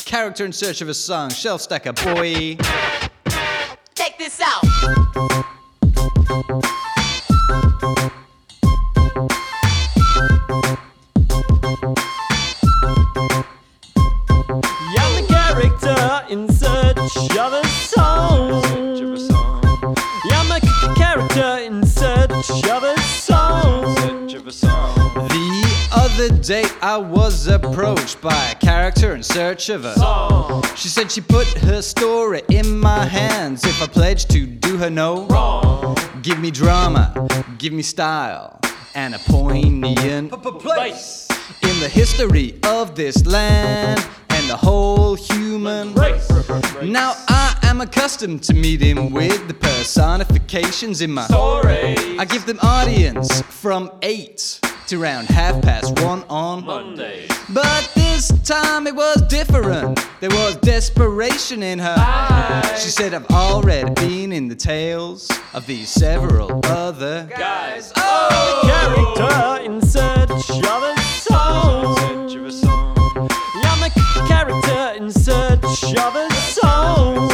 character in search of a song. Shelf stacker, boy. Check this out. I'm the character in search of a song. I'm a character in search of a song. The other day I was approached by a character in search of a Song. She said she put her story in my hands if I pledged to do her no Wrong. Give me drama, give me style, and a poignant Place. in the history of this land and the whole human Race. Now I am accustomed to meeting with the personifications in my Story. I give them audience from 8 to around 1:30 on Monday. But this time it was different. There was desperation in her Eyes. She said, I've already been in the tales of these several other Guys, oh, the character in search of a song. I'm the character in search of a song.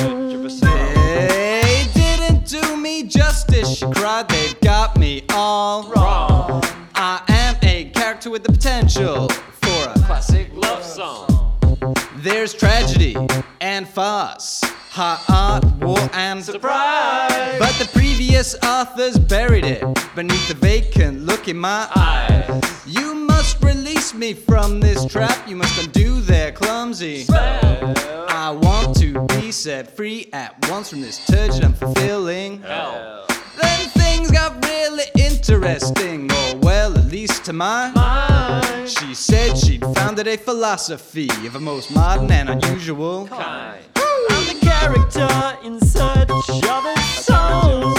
They didn't do me justice, she cried, they've got me all Wrong. I am a character with the potential for a classic Love song. There's tragedy and farce, heart, war, and Surprise. But the previous authors buried it beneath the vacant look in my Eyes. You must release me from this trap. You must undo their clumsy Spell. I want to be set free at once from this turgid, unfulfilling Hell. Then things got really interesting, or well, at least to my Mind. She said she'd founded a philosophy of a most modern and unusual Kind. I'm the character in search of a song.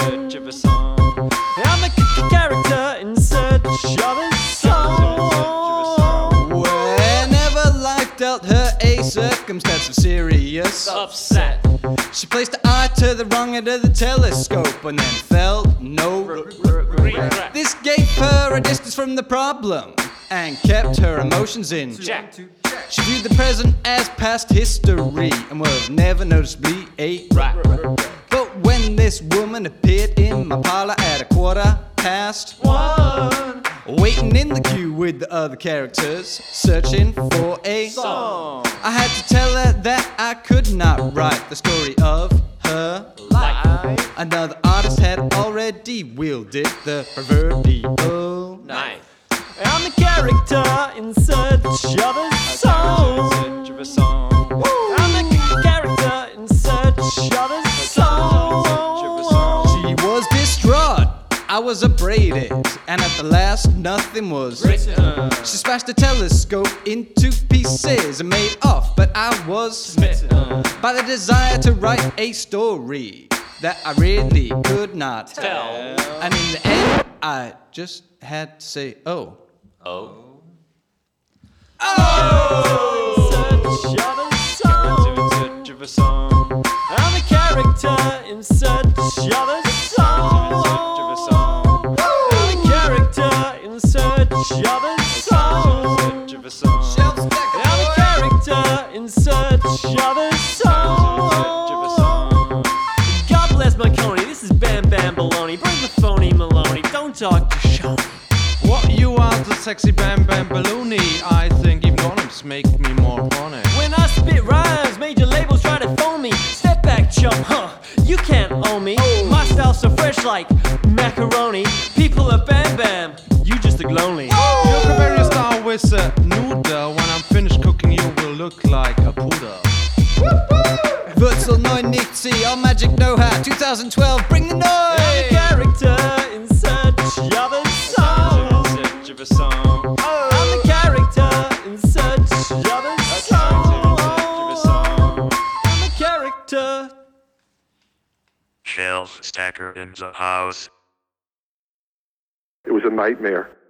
I'm the character in search of a song. Whenever life dealt her a circumstance of serious Upset. She placed her eye to the wrong end of the telescope and then felt no Regret. This gave her a distance from the problem and kept her emotions in Jack. She viewed the present as past history and was never noticeably a Right. But when this woman appeared in my parlor at 1:15 waiting in the queue with the other characters, searching for a Song. I had to tell her that I could not write the story of her Life. Another artist had already wielded the proverbial Knife. I'm the character in search of a song. I'm the character in search of a song. She was distraught, I was upbraided, and at the last nothing was Written. She smashed the telescope into pieces and made off, but I was Smitten. by the desire to write a story that I really could not Tell. And in the end, I just had to say, oh. Search of a song. I'm the character in search of a song. I'm the character in search of a song. I'm the character in search of a song. God bless my coney, this is Bam Bam Baloney. Bring the phony Maloney, don't talk to Shawnee. What you are, the sexy Bam Bam Balloony? I think even columns make me more horny. When I spit rhymes, major labels try to phone me. Step back, chump, huh? You can't own me. My style's so fresh like macaroni. People are Bam Bam, you just look lonely. Your Bavarian style with a noodle. When I'm finished cooking, you will look like a poodle. Wurzel 990, all magic know-how, 2012, bring the I'm the noise! character in search of a song. I'm the character in search of a song. I'm the character. Shelf stacker in the house. It was a nightmare.